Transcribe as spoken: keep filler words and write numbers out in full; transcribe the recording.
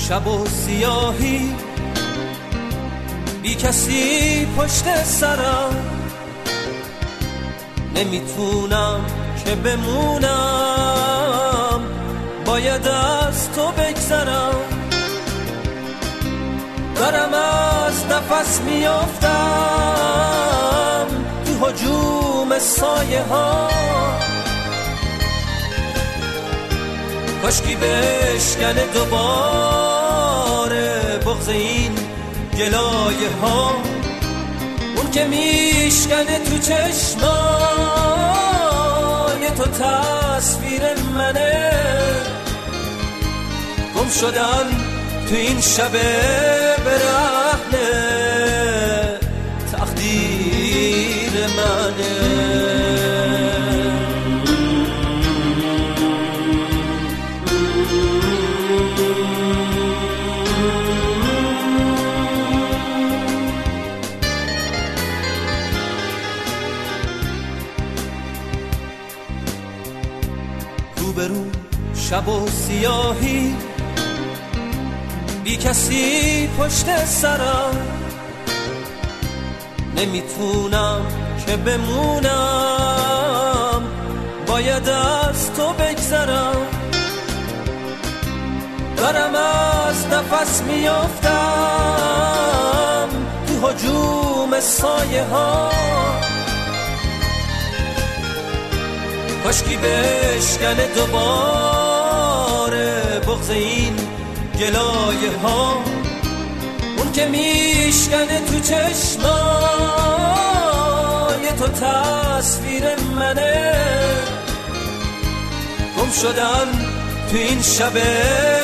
شب و سیاهی، بی کسی پشت سرم، نمیتونم که بمونم، باید از تو بگذرم. دارم از نفس میافتم تو هجوم سایه ها، کاشکی بشکنه دوباره بغض این گلایه ها، اون که میشکنه تو چشمای تو تصویر منه. گم شدن تو این شب برهنه تقدیر منه. روبرو شب و سیاهی، بی کسی پشت سرم، نمیتونم که بمونم، باید از تو بگذرم. دارم از نفس میافتم تو هجوم سایه ها، کاشکی بشکنه دوباره بغض این گلایه ها، اون که میشکنه تو چشمای تو تصویر منه. گم شدن تو این شب